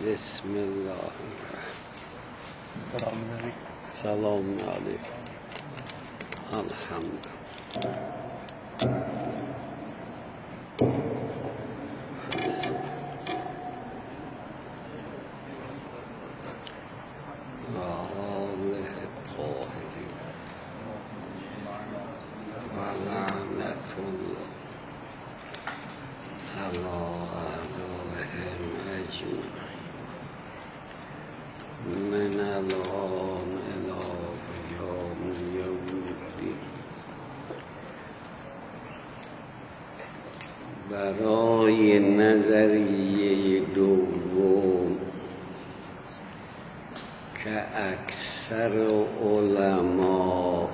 بسم الله الرحمن سلام علیکم. الحمد برای نظریه دوم که اکثر علما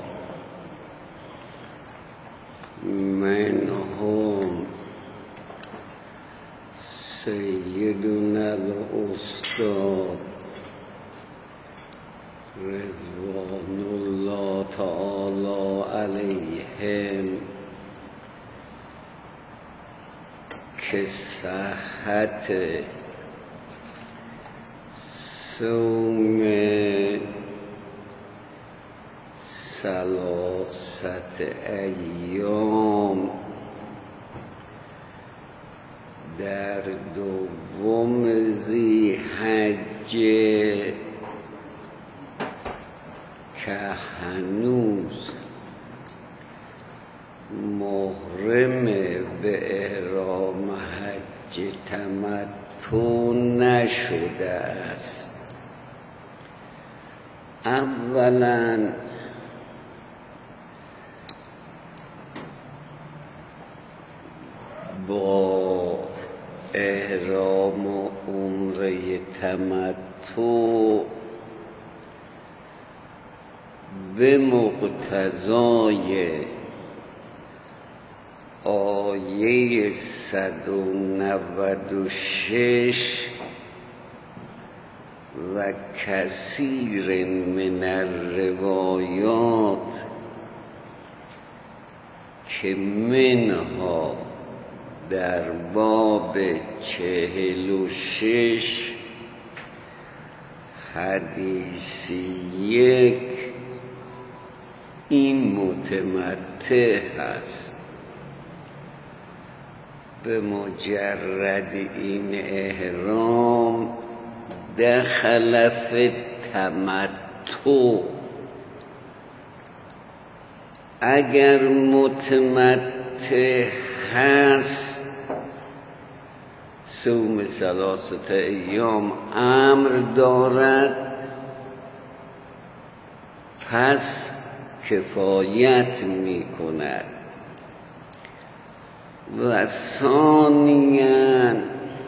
منهم سیدنا الاستاد رضوان الله تعالی علیهم که صحت صوم ثلاثت ایام در دوم ذی‌حجه که هنوز محرم به احرام حج تمتع نشده است. اولا با احرام و عمره تمتع به مقتضای آیه 196 و کثیر من الروایات که منها در باب 46 حدیث 1 این متمتع هست. به مجرد این احرام دخل فی التمتع. اگر متمتع هست صوم ثلاثت ایام امر دارد، پس کفایت می کند. و ثانیاً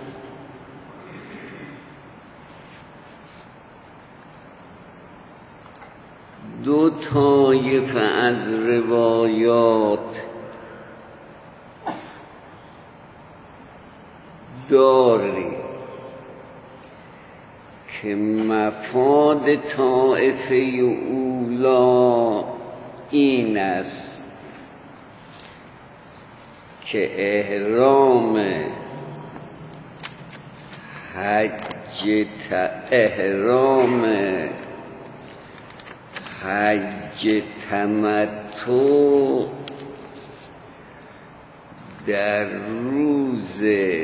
دو طایفه از روایات داریم که مفاد طایفه اولی این است که احرام حج تمتع در روز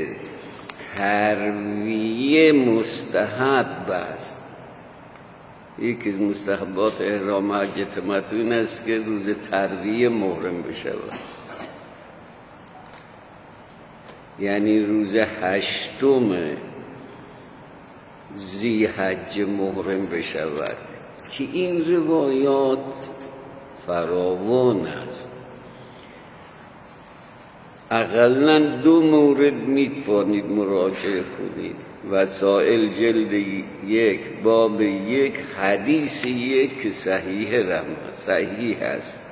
ترویه مستحب است. یکی از مستحبات احرام حج تمتع این است که روز ترویه محرم بشود، یعنی روز 8 ذی‌حجه محرم بشود، که این روایات فراوان است. اقلاً 2 مورد میتوانید مراجعه کنید. وسائل جلد 1 باب 1 حدیث 1 که صحیح است.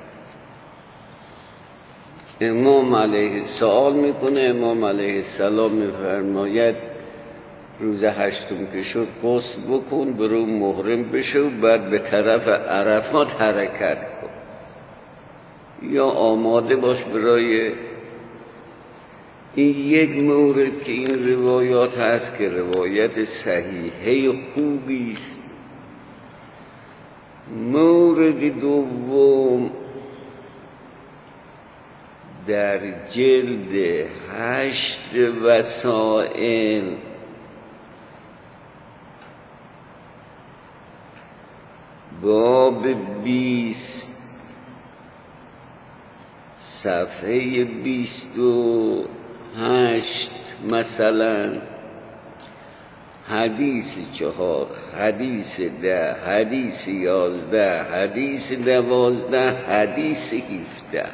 امام علیه سوال میکنه، امام علیه السلام میفرماید روز 8 که شد غسل بکن، برو محرم بشو، بعد به طرف عرفات حرکت کن، یا آماده باش برای این یک مورد که این روایات هست که روایت صحیحه خوبی است. مورد دوم در جلد 8 وسائل باب 20 صفحه 28 مثلا حدیث 4، حدیث 10، حدیث 11، حدیث 12، حدیث 17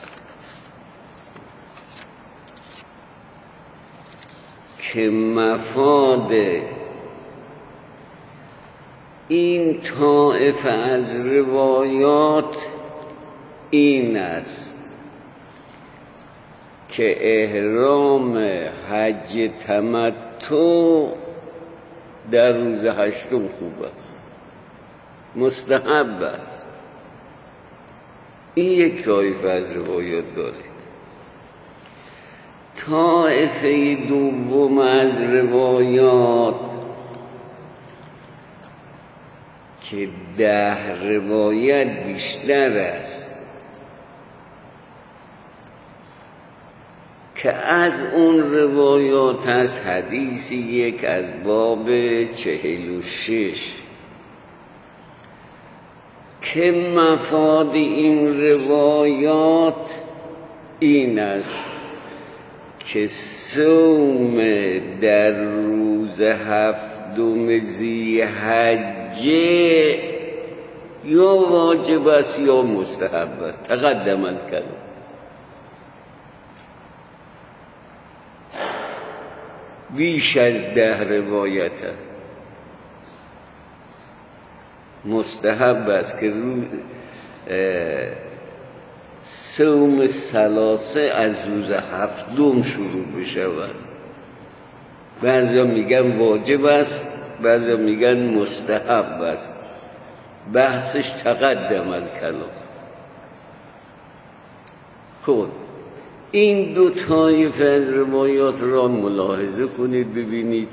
که مفاد این طائفه از روایات این است که احرام حج تمتع در روز 8 خوب است، مستحب است. این یک طایفه از روایات دارید. طایفه دوم از روایات که 10 روایت بیشتر است که از اون روایات از حدیث 1 از باب 46 که مفاد این روایات این است که صوم در روز 7 ذی‌حجه یا واجب است یا مستحب است. تقدم الکلام. بیش از 10 روایت است. مستحب است که صوم ثلاثه از روز 7 شروع بشود. بعضیا میگن واجب است، بعضیا میگن مستحب است. بحثش تقدم الکلام. خب این دو طایفه از روایات را ملاحظه کنید ببینید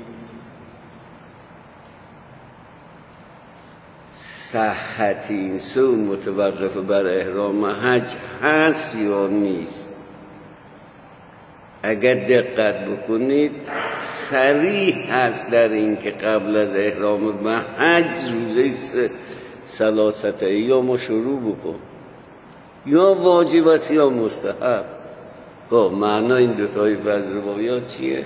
صحت این صوم متوقف بر احرام حج هست یا نیست. اگر دقت بکنید صریح هست در این که قبل از احرام به حج روزه ثلاثه ایام شروع بکن، یا واجب است یا مستحب. خب معنا این دو طایفه از روایات چیه؟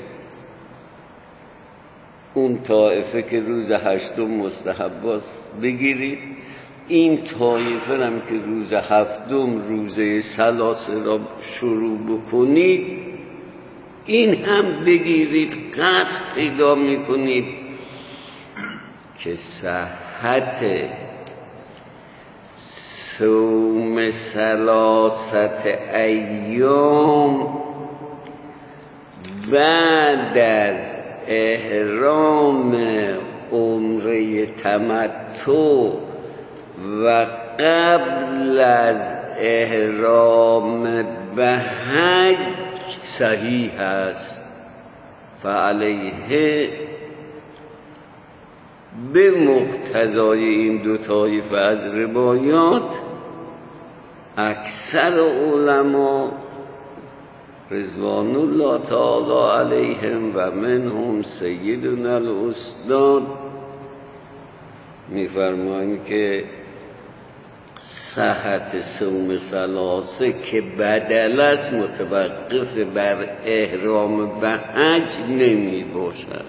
اون طایفه که روز 8 مستحب است بگیرید، این طایفه هم که روز 7 روزه ثلاثه را شروع بکنید این هم بگیرید. قطع پیدا میکنید که صحت صوم ثلاثه ایام بعد از احرام عمره تمتع و قبل از احرام به حج صحیح است. فعلیه به مقتضای این دو طایفه از روایات اکثر علما رضوان الله تعالی علیهم و منهم سیدنا الاستاد میفرمایند که صحت صوم ثلاثه که بدل است متوقف بر احرام به حج نمی باشد.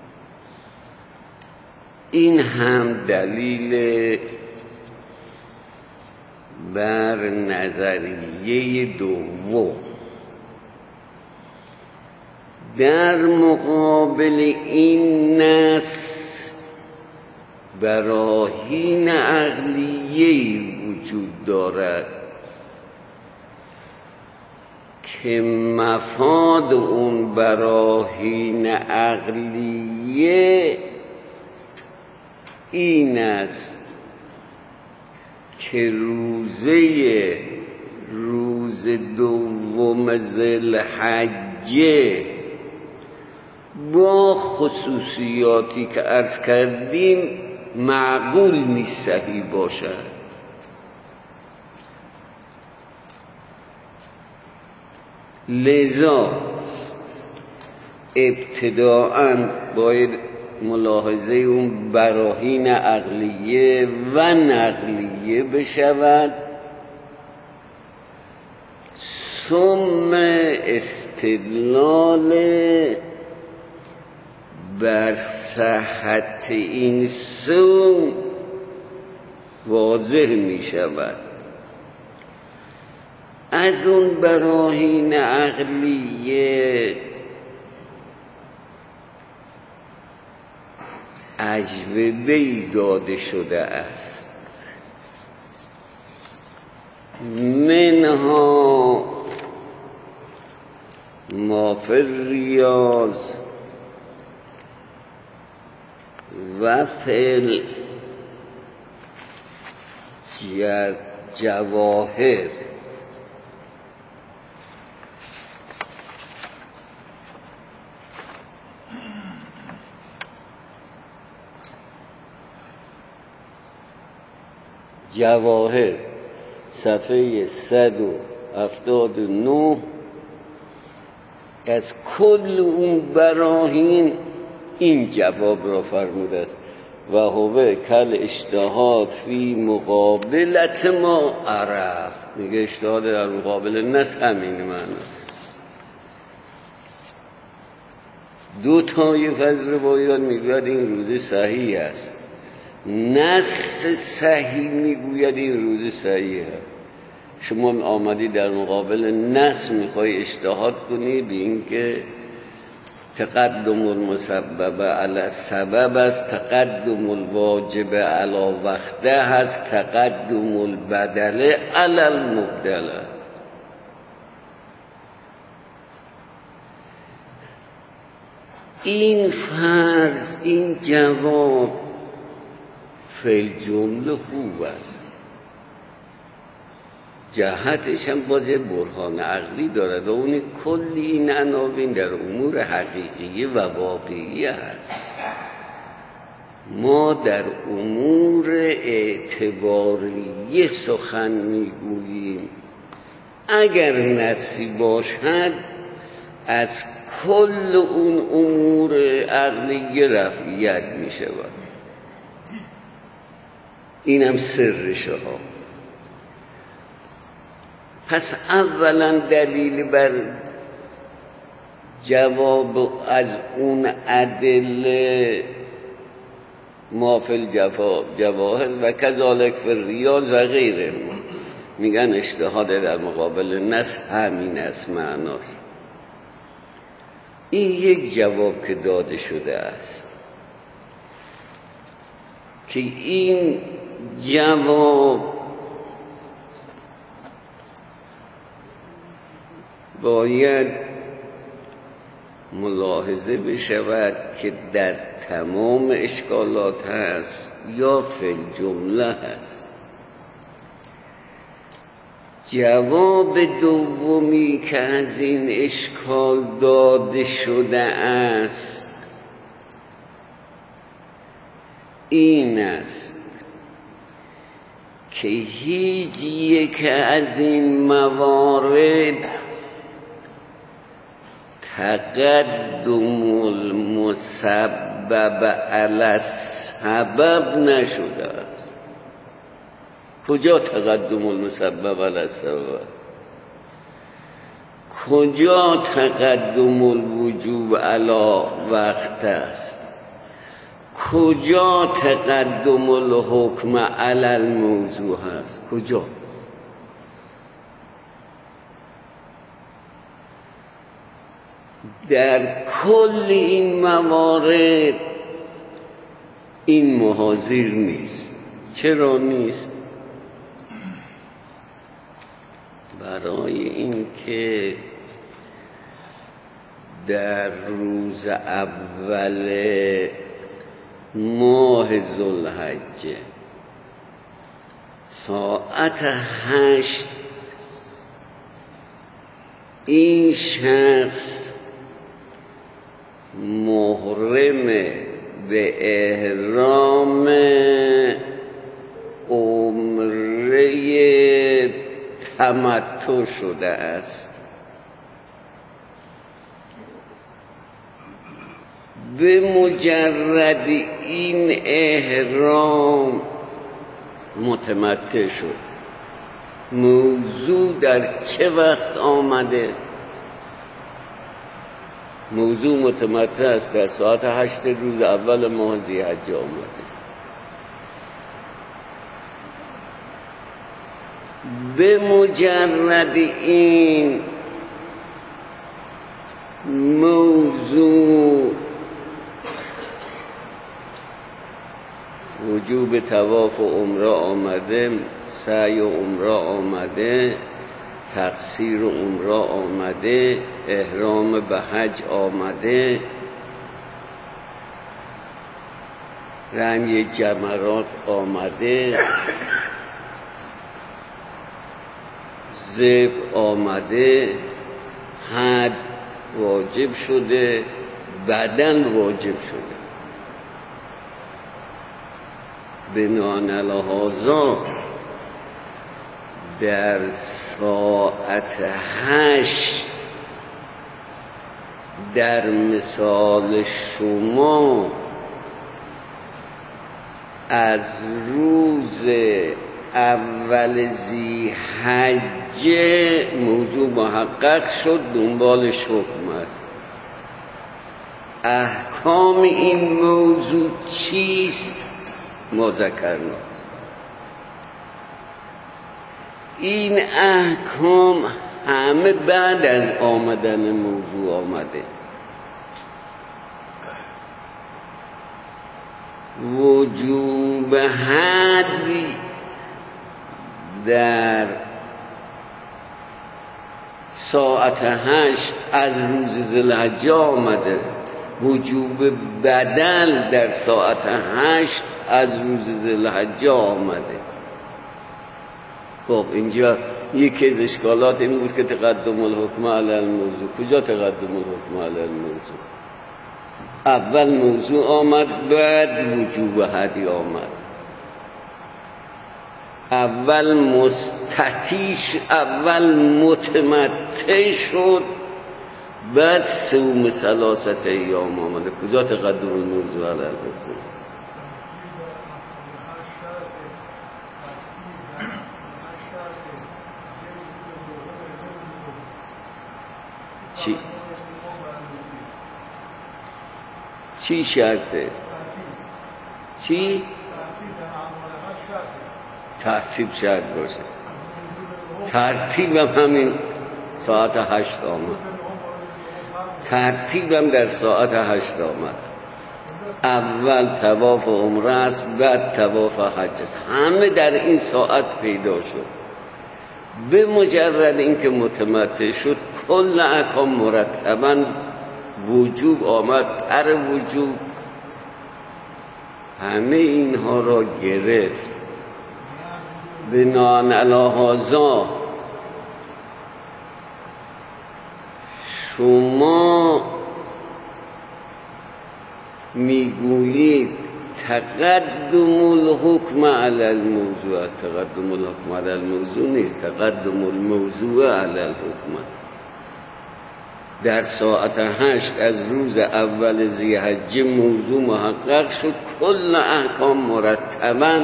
این هم دلیل بر نظریه دوم. در مقابل این نص براهین عقلیه‌ای وجود دارد که مفاد اون براهین عقلیه این است که روز 2 ذی‌الحجه حجه با خصوصیاتی که عرض کردیم معقول نیست صحیح باشد. لذا ابتداءً باید ملاحظه اون براهین عقلیه و نقلیه بشود، ثم استدلال بر صحت این سو واضح می شود. از اون براهین عقلیه اجوبه‌ای داده شده است، منها ما فی الریاض و فی الجواهر. جواهر صفحه 179. از کل اون براهین این جواب را فرموده است و هو کل اجتهاد فی مقابلت ما عرف. میگه اجتهاد در مقابل نص همین معنی. دو طایفه از روایات میگوید این روزه صحیح است، نص صحیح میگوید این روزه صحیح است. شما آمدی در مقابل نص میخوای اجتهاد کنی به این که تقدم المسبب علی السبب است، تقدم الواجب علی وقته است، تقدم البدل علی المبدل. این فرض، این جواب فی الجمله خوب است، جهتش هم باز یه برهان عقلی دارد و اون کلی این عناوین در امور حقیقی و واقعی است. ما در امور اعتباری سخن میگوییم، اگر نصی باشد از کل اون امور عقلی رفعیت می شود. اینم سرشه ها. پس اولا دلیل بر جواب از اون ادله ما فی الجواهر و کذالک فی الریاض و غیره، میگن اجتهاد در مقابل نص همین است معناش. این یک جواب که داده شده است که این جواب باید ملاحظه بشود که در تمام اشکالات هست یا فی الجمله هست. جواب دومی که از این اشکال داده شده است این است که هیچ یک از این موارد تقدم المسبب علی السبب نشده است. کجا تقدم المسبب علی السبب است؟ کجا تقدم الوجوب علی وقت است؟ کجا تقدم الحکم علی الموضوع است؟ کجا؟ در کل این موارد این محاذیر نیست. چرا نیست؟ برای اینکه در روز اول ماه ذوالحجه ساعت 8 این شخص محرم به احرام عمره تمتع شده است. به مجرد این احرام متمتع شد. موضوع در چه وقت آمده؟ موضوع متمتع است در ساعت 8 روز اول ماه ذی‌حجه آمده. به مجرد این موضوع وجوب طواف و عمره آمده، سعی و عمره آمده، تقصیر و عمره آمده، احرام به حج آمده، رمی جمرات آمده، ذبح آمده، حد واجب شده، بدن واجب شده. بناء علی هذا در ساعت 8 در مثال شما از روز اول ذی‌حجه موضوع محقق شد، دنبالش حکم است. احکام این موضوع چیست؟ ما ذکرنا این احکام همه بعد از آمدن موضوع آمده. وجوب حدی در ساعت 8 از روز ذوالحجه آمده، وجوب بدل در ساعت 8 از روز ذوالحجه آمده. خب اینجا یکی از اشکالات این بود که تقدم الحکم علی الموضوع. کجا تقدم الحکم علی الموضوع؟ اول موضوع آمد، بعد وجوب حدی آمد. اول مستطیش، اول متمتع شد، بعد صوم 3 ایام آمده. کجا تقدم الموضوع علی الحکم؟ چی شرطه؟ چی؟ ترتیب شرط باشه. ترتیبم همین ساعت 8 آمد. ترتیبم در ساعت 8 آمد. اول طواف عمره است، بعد طواف حج است. همه در این ساعت پیدا شد. به مجرد اینکه متمتع شد کل احکام مرتباً وجوب آمد، پر وجوب همه اینها را گرفت. بناء علی هذا شما میگویید تقدم الحکم علی الموضوع است. تقدم الحکم علی الموضوع نیست، تقدم الموضوع علی الحکم. در ساعت 8 از روز اول ذی‌حجه موضوع محقق شد، کل احکام مرتباً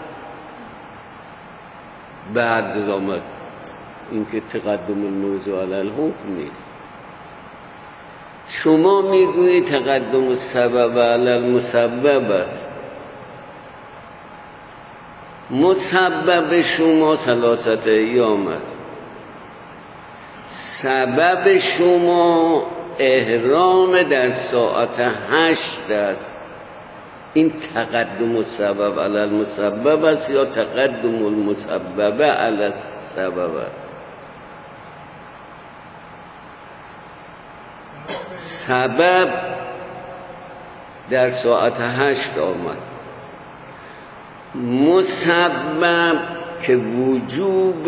بعد آمد. این که تقدم الموضوع علی الحکم نیست. شما میگویید تقدم السبب علی المسبب است. مسبب شما 3 ایام است. سبب شما احرام در ساعت 8 است. این تقدم السبب علی المسبب است یا تقدم المسبب علی السبب است؟ سبب در ساعت 8 آمد. مسبب که وجوب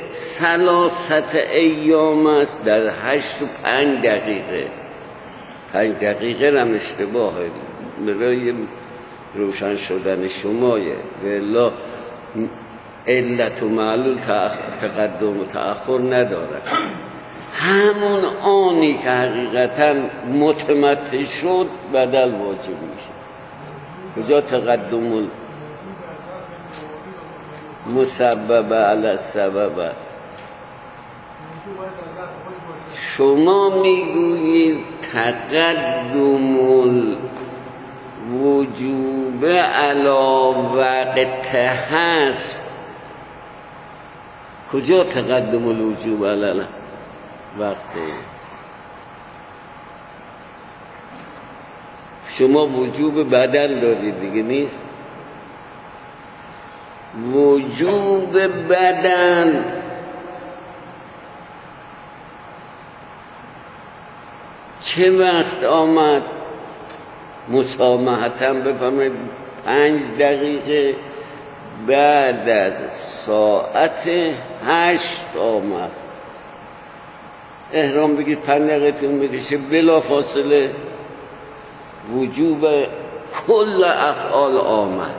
3 ایام است در 8 و 5 دقیقه. 5 دقیقه هم اشتباهه برای روشن شدن شمایه، والا علت و معلول تقدم و تأخر نداره. همون آنی که حقیقتا متمتع شد بدل واجب میشه. کجا تقدم مسبب علی السبب است؟ شما میگویید تقدم الوجوب علی وقت هست. کجا تقدم الوجوب علی وقت؟ شما وجوب بدن دارید دیگه نیست؟ وجوب بدن چه وقت آمد؟ مسامحتاً بفهمید 5 دقیقه بعد از ساعت 8 آمد. احرام بگید 5 دقیقه تون میکشه، بلا فاصله وجوب کل افعال آمد.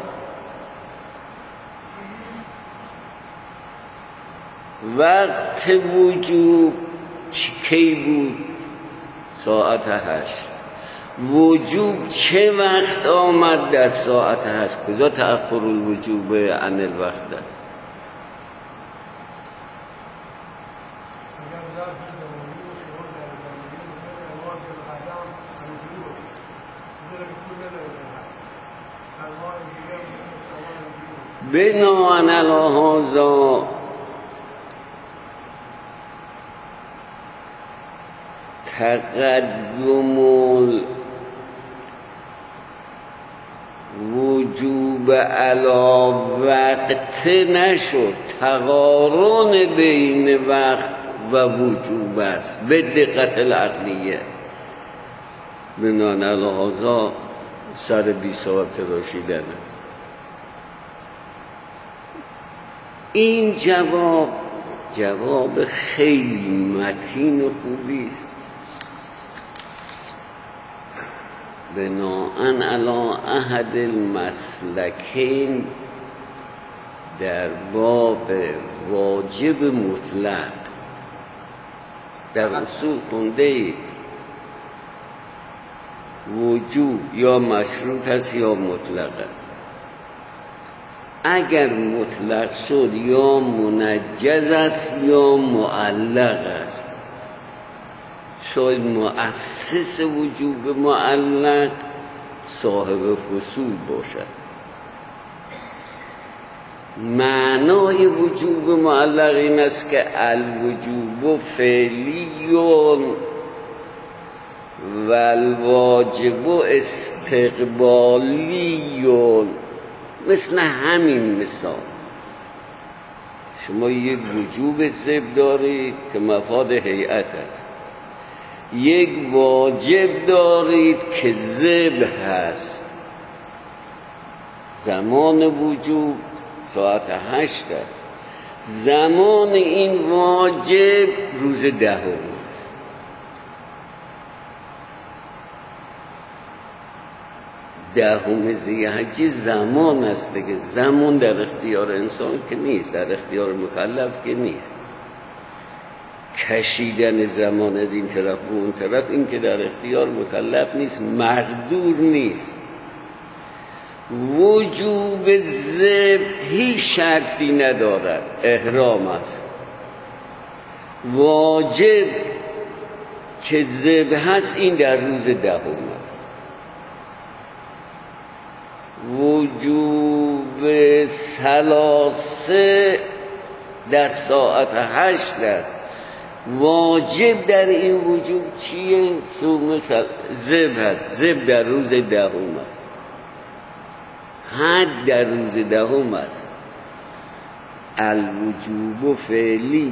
وقت وجوب کی بود؟ ساعت 8. وجوب چه وقت آمد در ساعت 8؟ کجا تأخر الوجوب عن الوقت ده؟ بناءً علی هذا تقدم الوجوب علی وقت نشد، تقارن بین وقت و وجوب است به دقت العقلیه. بناء علی هذا سر بی ثواب تراشیدن است. این جواب خیلی متین و خوبی است. بناءً علی احد المسلکین در باب واجب مطلق در اصول خونده اید وجوب یا مشروط است یا مطلق است. اگر مطلق شد یا منجز است یا معلق است. شاید مؤسس وجوب معلق صاحب فصول باشد. معنای وجوب معلق این است که الوجوب فعلیون و الواجب استقبالیون. مثل همین مثال شما یک وجوب ذبح دارید که مفاد هیئت است، یک واجب دارید که ذبح هست. زمان وجوب ساعت 8 است. زمان این واجب روز 10 است. دهم ذی‌حجه زمان است که زمان در اختیار انسان که نیست، در اختیار مکلف که نیست. کشیدن زمان از این طرف و اون طرف این که در اختیار مکلف نیست، مقدور نیست. وجوب ذبح هیچ شرطی ندارد، احرام است. واجب که ذبح هست این در روز 10 است. وجوب ثلاثه در ساعت 8 است. واجب در این وجوب چیه؟ صوم ذبح است. ذبح در روز 10 است. حد در روز 10 است. الوجوب فعلی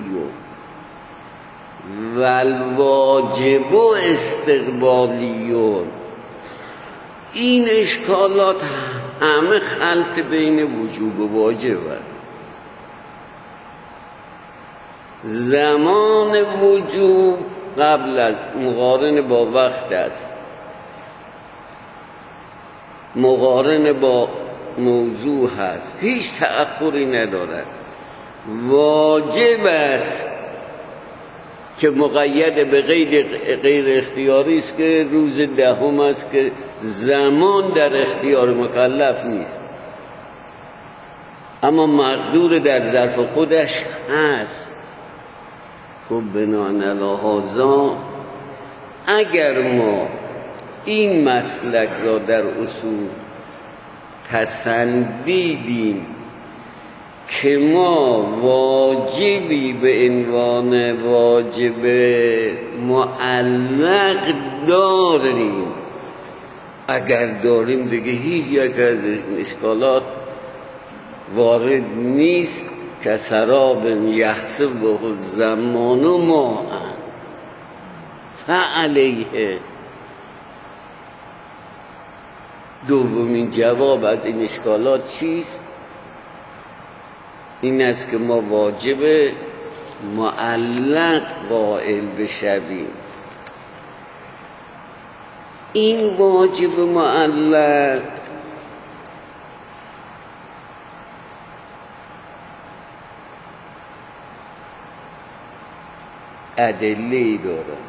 و الواجب استقبالیون. این اشکالات همه خلط بین وجوب و واجب است. زمان وجوب قبل از مقارن با وقت است. مقارن با موضوع هست، هیچ تأخری ندارد. واجب است که مقید به غیر اختیاری است که روز دهم است که زمان در اختیار مکلف نیست، اما مقدور در ظرف خودش هست. خب بناء علی هذا اگر ما این مسلک را در اصول پسندیدیم که ما واجبی به عنوان واجب معلق داریم، اگر داریم دیگه هیچ یک از این اشکالات وارد نیست که سراب یحسبه الزمان ماء فعلیه. دومین جواب از این اشکالات چیست؟ این است که ما واجب معلق قائل بشویم. این واجب معلق ادله‌ای دارد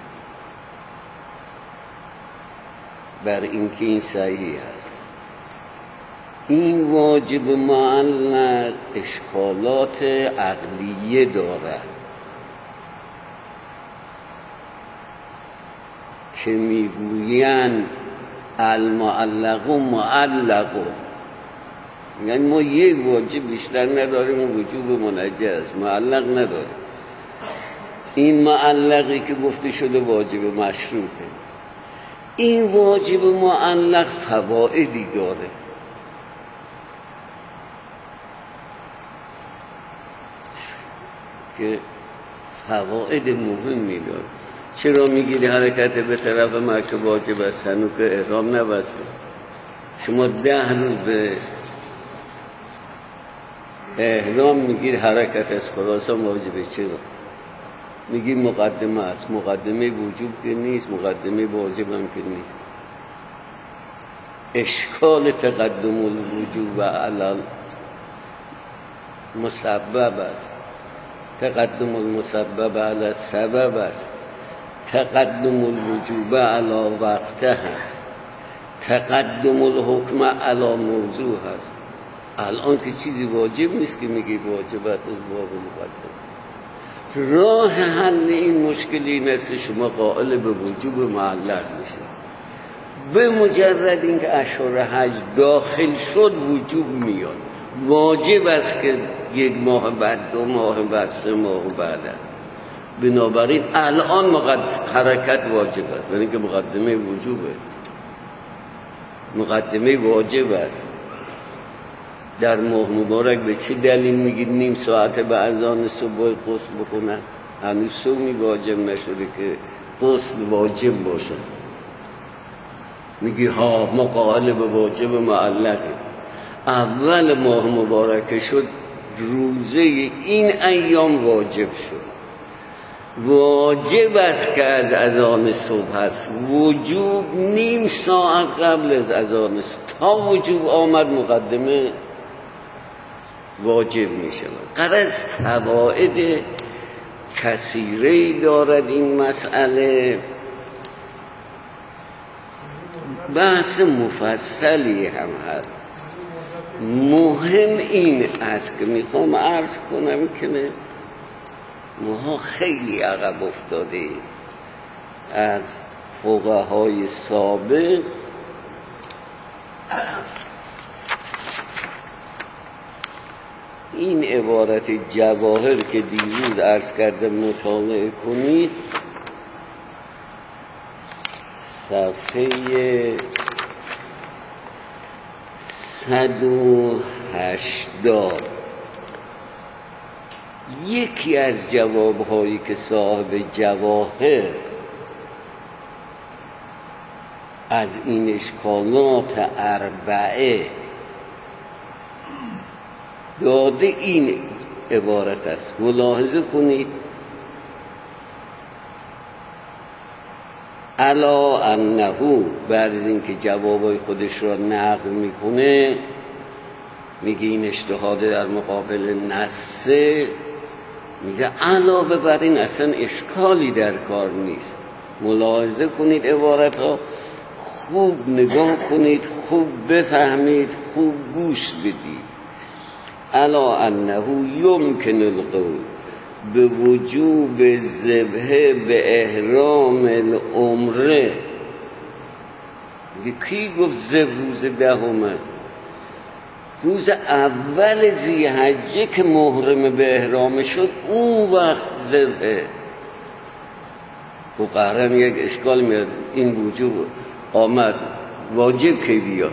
بر اینکه این صحیح است. این واجب معلق اشکالات عقلیه دارد که میگویند المعلق معلق، یعنی ما یک واجب بیشتر نداریم، وجوب منجز، معلق نداریم. این معلقی که گفته شده واجب مشروطه. این واجب معلق فوائدی داره که فواید مهمی داره. چرا میگیری حرکت به طرف مکه واجب است هنوز که احرام نبسته؟ شما 10 روز به احرام میگیری حرکت از خراسان واجبه. چرا؟ میگی مقدمه است. مقدمه وجوب که نیست، مقدمه واجب هم که نیست. اشکال تقدم الوجوب علی مسبب است، تقدم المسبب علی سبب است، تقدم الوجوب علی وقته هست، تقدم الحکم علی موضوع هست. الان که چیزی واجب نیست که میگی واجب است از باب مقدم. راه حل این مشکل این است که شما قائل به وجوب معلق میشید. به مجرد اینکه اشهر حج داخل شد وجوب میاد. واجب است که 1 ماه بعد، 2 ماه بعد، 3 ماه بعد. بنابراین الان حرکت واجب است، برای اینکه مقدمه وجوبه، مقدمه واجب است. در ماه مبارک به چه دلیل میگید نیم ساعت به اذان صبح غسل بکنن؟ هنوز صومی واجب نشده که غسل واجب باشه. میگی ها ما قائل به واجب معلقه. اول ماه مبارک شد، روزه این ایام واجب شد. واجب است که از اذان صبح است. وجوب نیم ساعت قبل از اذان صبح تا وجوب آمد مقدمه واجب می شود. غرض فواید کثیره‌ای دارد این مسئله، بحث مفصلی هم هست. مهم این است که میخوام عرض کنم که ماها خیلی عقب افتاده از فقهای سابق. این عبارت جواهر که دیروز عرض کردم مطالعه کنید، صفحه 180. یکی از جوابهایی که صاحب جواهر از این اشکالات 4 داده این عبارت است. ملاحظه کنید الا انه، بعد از اینکه جوابای خودش را نقل میکنه میگه این اجتهاد در مقابل نصه، میگه علاوه بر این اصلا اشکالی در کار نیست. ملاحظه کنید عبارت ها، خوب نگاه کنید، خوب بفهمید، خوب گوش بدید. الا انه یمکن القول به وجوب ذبح به احرام العمره. کی گفت ذبح روز دهمه؟ روز اول ذی‌حجه که محرم به احرام شد اون وقت ذبحه. و قهرن یک اشکال میاد، این وجوب آمد واجب کی بیاد؟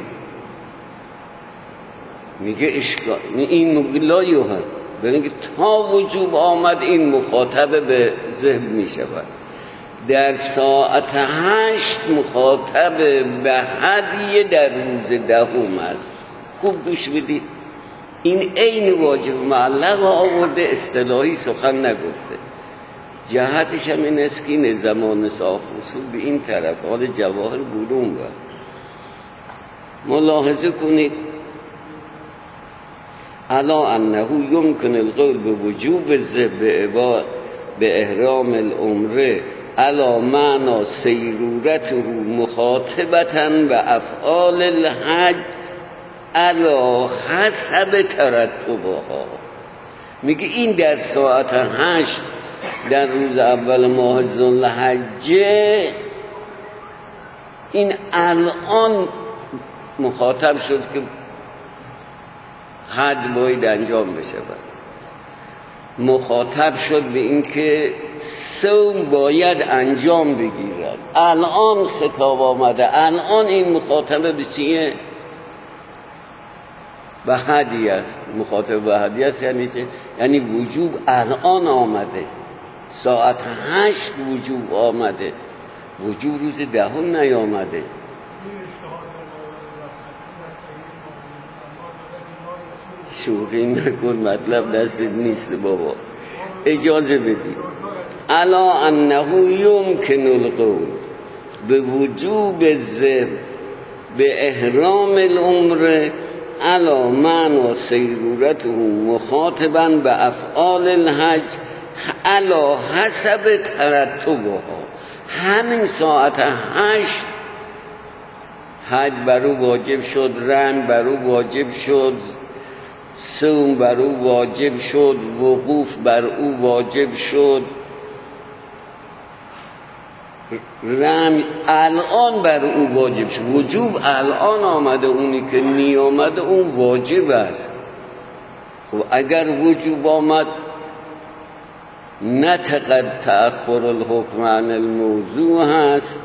میگه اشکال این مگلا یوهن، ببینید تا وجوب آمد این مخاطب به ذبح میشود. در ساعت 8 مخاطب به هدیه در روز دهم است. خوب گوش بدید، این عین واجب معلق آورده، اصطلاحی سخن نگفته. جهتش هم این است که این زمان صاف اصول به این طرف، حال جواهر بودون و ملاحظه کنید. الا انه یمکن القول به وجوب الذبح به احرام العمره علی معنی سیرورته مخاطبتا و افعال الحج علی حسب ترتبها. میگه این در ساعت 8 در روز اول ماه ذوالحجه، این الان مخاطب شد که حد باید انجام بشود، مخاطب شد به این که صوم باید انجام بگیرد. الان خطاب آمده، الان این مخاطبه به چیه؟ به هدیه است. مخاطب به هدیه است یعنی چه؟ یعنی وجوب الان آمده، ساعت 8 وجوب آمده، وجوب روز دهم نیامده. شوخی نکن، مطلب دستت نیست بابا، اجازه بدید. الا انه یمکن القول به وجوب الذبح به احرام العمره علی معنی سیرورته مخاطبا به افعال الحج علی حسب ترتبها. همین ساعت 8 حج بر او واجب شد، رمی بر او واجب شد، صوم بر او واجب شد، وقوف بر او واجب شد، رمی الان بر او واجب شد. وجوب الان آمده، اونی که نی آمده اون واجب است. خب اگر وجوب آمد نتقد تأخر الحکم عن الموضوع هست.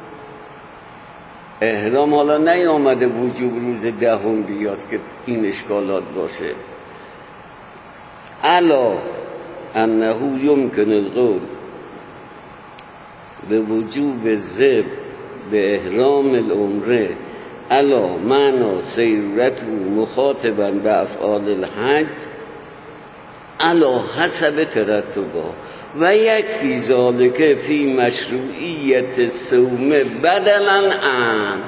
احرام حالا نیامده وجوب روز دهم بیاد که این اشکالات باشه. الا انه یمکن القول به وجوب الذبح به احرام العمره الا معنی سیرورته مخاطبا به افعال الحج الا حسب ترتبها و یکفی ذالک فی مشروعیت الصوم بدلا عن.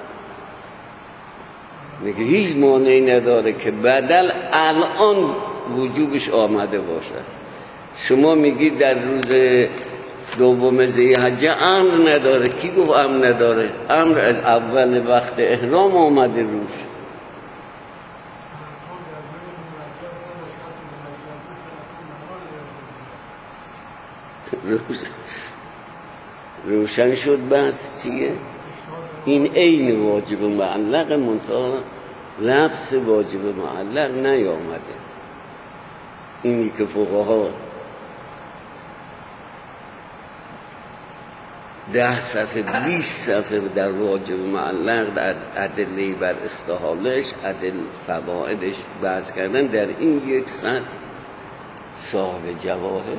میگه هیچ مانعی نداره که بدل الان وجوبش آمده باشه. شما میگید در روز دوم ذی‌حجه امر نداره. کی گفت امر نداره؟ امر از اول وقت احرام آمده روش. روشن شد بس چیه؟ این عین واجب معلق منتها لفظ واجب معلق نیامده. اینی که فقها 10 صفحه 20 صفحه در واجب معلق در ادله بر استحالش، فوائدش بحث کردن، در این یک سطر صاحب جواهر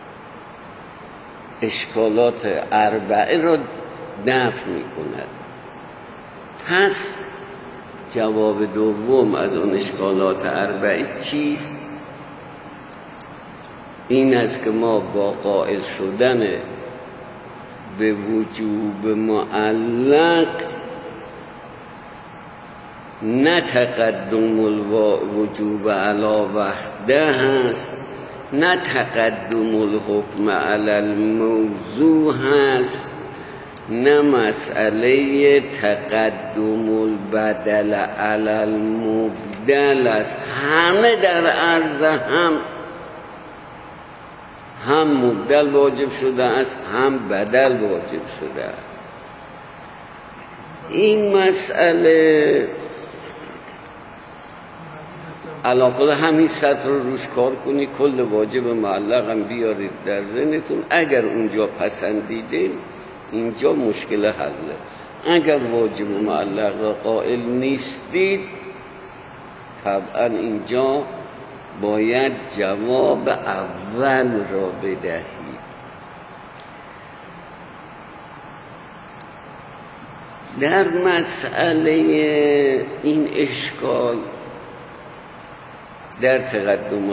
اشکالات اربعه را دفع می کند. پس جواب دوم از اون اشکالات اربعه چیست؟ این است که ما با قائل شدن به وجوب معلق نه تقدم الوجوب علی وحده هست، نه تقدم الحکم علی الموضوع هست، نه مسئله تقدم البدل علی المبدل است. همه در عرض هم مبدل واجب شده است، هم بدل واجب شده است. این مسئله علاقه همین سطر رو روش کار کنی، کل واجب معلق هم بیارید در ذهنتون. اگر اونجا پسندیدین اینجا مشکل حله. اگر واجب معلق را قائل نیستید طبعا اینجا باید جواب اول را بدهید. در مسئله این اشکال در تقدم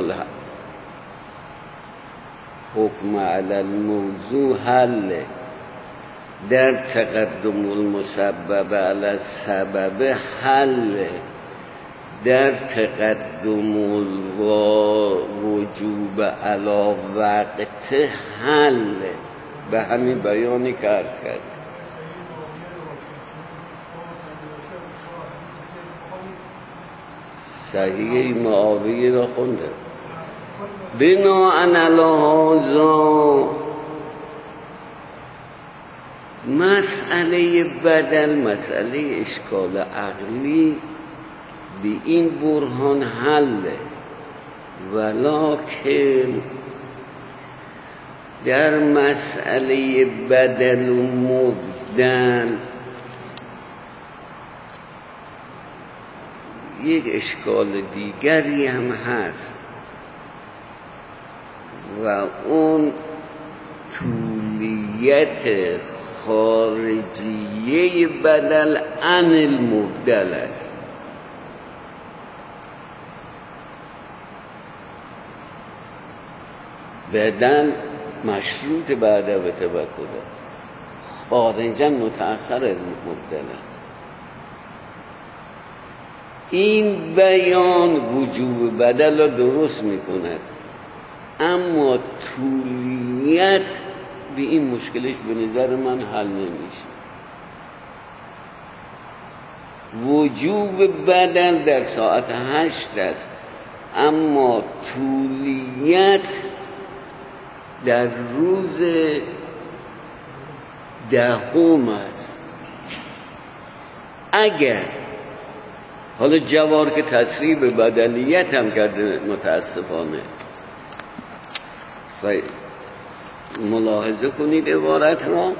الحکم علی الموضوع حل، در تقدم المسبب علی السبب حل، در تقدم الوجوب علی وقت حل. به همین بیانی که عرض کردم. صحیح معاویه را خونده. بناءً علی هذا مسئله بدل مسئله اشکال عقلی به این برهان حله، ولکن در مسئله بدل و مبدل یک اشکال دیگری هم هست و اون طولیت خارجیه بدل عن المبدل است. بدل مشروط بعد و توکل خارجا متأخر از مبدل است. این بیان وجوب بدل را درست میکند، اما طولیت به این مشکلش به نظر من حل نمیشه. وجوب بدل در ساعت 8 است، اما طولیت در روز 10 است. اگر حالا جوار که تصریح به بدلیت هم کرده متاسفانه، و ملاحظه کنید عبارت را،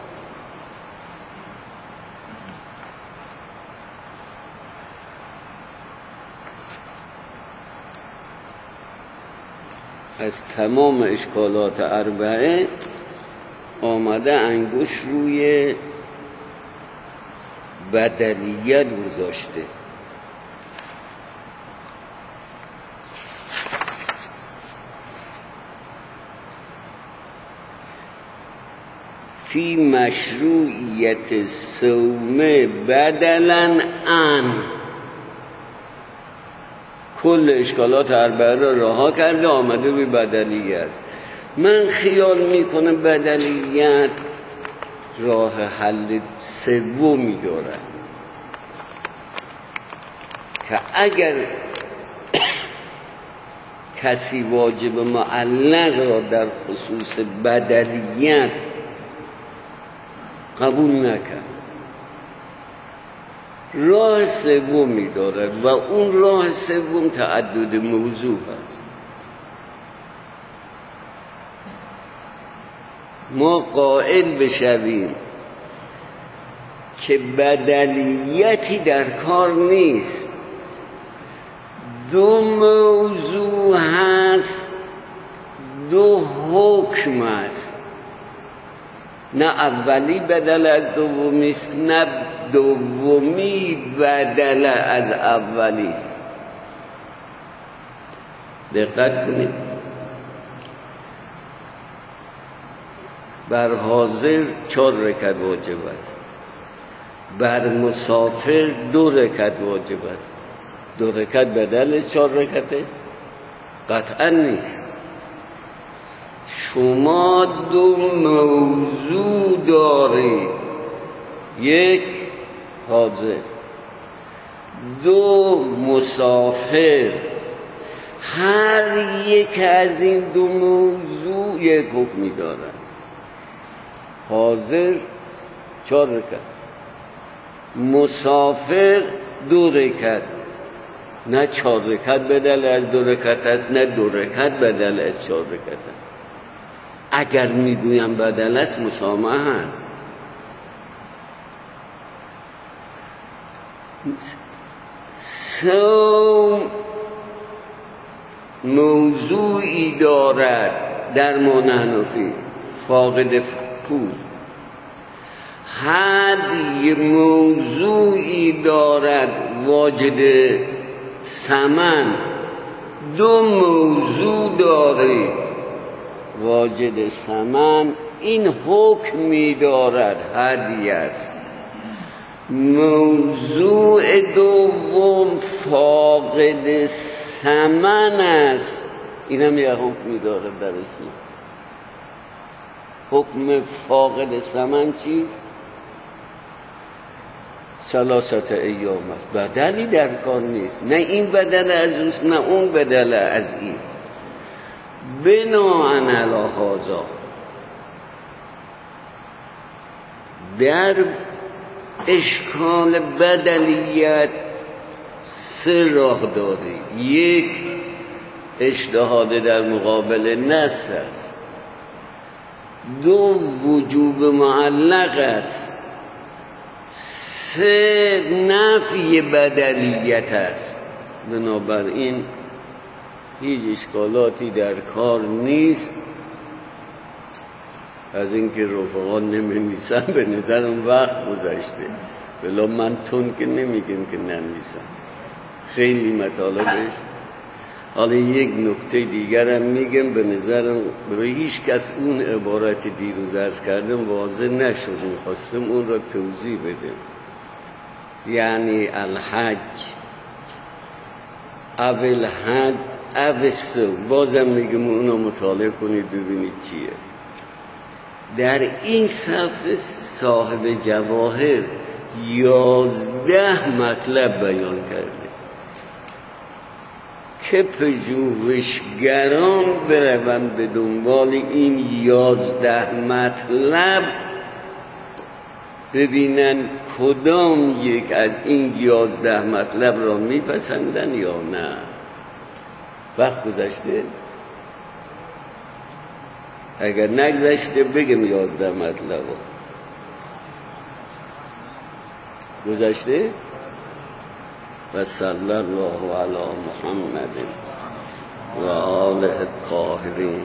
از تمام اشکالات اربعه آمده انگوش روی بدلیت گذاشته. فی مشروعیت صوم بدلا عن، کل اشکالات اربعه را رها کرده آمده روی بدلیت. من خیال میکنم بدلیت راه حل سومی دارد که اگر کسی واجب معلق را در خصوص بدلیت قبول نکرد، راه سومی دارد و اون راه سوم تعدد موضوع است. ما قائل بشویم که بدلیتی در کار نیست، دو موضوع هست، دو حکم است، نه اولی بدل از دومی است، نه دومی بدل از اولی است. دقت کنید. بر حاضر 4 رکعت واجب است، بر مسافر 2 رکعت واجب است. 2 رکعت بدل 4 رکعته؟ قطعا نیست. شما 2 موضوع دارید، 1 حاضر، 2 مسافر. هر یک از این 2 موضوع یک حکمی دارد. حاضر 4 رکعت، مسافر 2 رکعت. نه 4 رکعت بدل از 2 رکعت است، نه 2 رکعت بدل از 4 رکعت است. اگر میگویم بدل است مسامحه است. صوم موضوعی دارد در حنفی، فاقد پول. هدی موضوعی دارد واجد ثمن. 2 موضوع دارید واجد ثمن. این حکمی دارد، هدی است. موضوع دوم فاقد ثمن است، اینم یه حکمی دارد در اسلام. حکم فاقد ثمن چیست؟ 3 ایام است. بدلی در کار نیست، نه این بدل از اوست نه اون بدل از این. بناءً علی هذا در اشکال بدلیت 3 راه داری. 1 اجتهاد در مقابل نص است. 2 وجوب معلق است. 3 نفی بدلیت است. بنابراین هیچ اشکالاتی در کار نیست. از اینکه رفقا نمی‌نویسن به نظرم وقت گذشته، بلا من تون که نمیگم که ننویسن، خیلی مطالبش. حالا یک نکته دیگرم میگم، به نظرم به هیچ کس اون عبارت دیروز عرض کردم واضح نشد، میخواستم اون را توضیح بدم. یعنی الحج اول حج اول صوم. بازم میگم اونو مطالعه کنید ببینید چیه. در این صفحه صاحب جواهر 11 مطلب بیان کرده که پژوهشگران بروند به دنبال این 11 مطلب، ببینن کدام یک از این 11 مطلب را میپسندن یا نه. وقت گذشته؟ اگر نگذشته بگم 11 مطلب گذشته. و صلی الله علی محمد و آله الطاهرین.